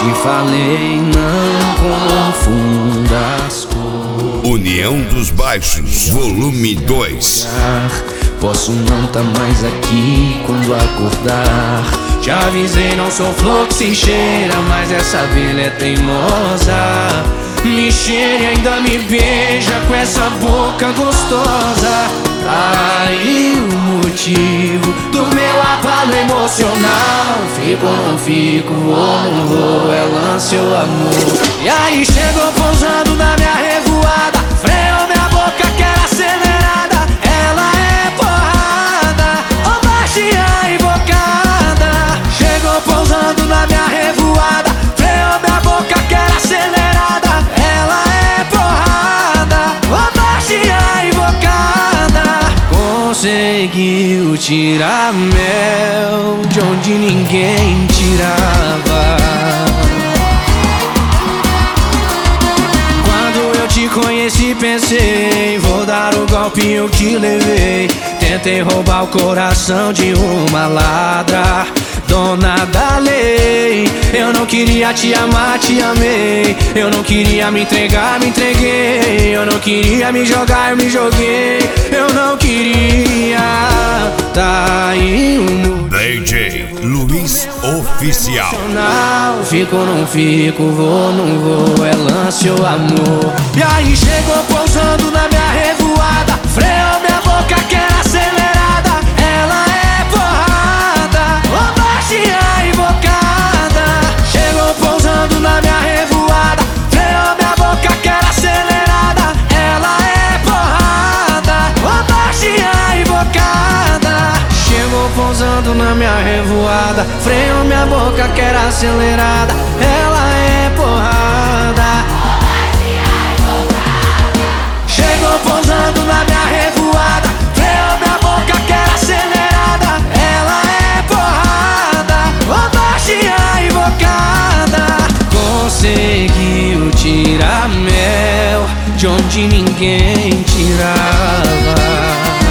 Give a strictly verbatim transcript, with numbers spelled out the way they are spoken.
te falei, não confunda as cores. União dos Baixos, volume dois. Posso não tá mais aqui quando acordar. Te avisei, não sou flor que se cheira, mas essa abelha é teimosa. Me cheira e ainda me beija com essa boca gostosa. Aí o motivo do meu abalo emocional. Fico ou não fico, vou ou não vou, é lance ou amor. E aí chegou pousando na minha revoada, freou minha boca que era acelerada. Ela é porrada, ou baixinha invocada. Chegou pousando na minha revoada, freou minha boca que era acelerada. Ela é porrada, ou baixinha invocada. Conseguiu tirar mel de onde ninguém tirava. Quando eu te conheci pensei, vou dar o golpe eu que levei. Tentei roubar o coração de uma ladra, dona da lei. Eu não queria te amar, te amei. Eu não queria me entregar, me entreguei. Eu não queria me jogar, me joguei. Eu não queria. Tá aí um D J Luiz Oficial. Fico ou não fico, vou ou não vou, é lance ou amor. E aí chegou pousando na minha revoada, freou minha boca que era acelerada. Ela é porrada, ou baixinha invocada. Chegou pousando na minha revoada, freou minha boca que era acelerada. Ela é porrada, ou baixinha invocada. Chegou pousando na minha revoada, freou minha boca que era acelerada. Ela é porrada. Chegou pousando na minha revoada, freou minha boca que era acelerada. Ela é porrada, ou baixinha invocada. Conseguiu tirar mel de onde ninguém tirava.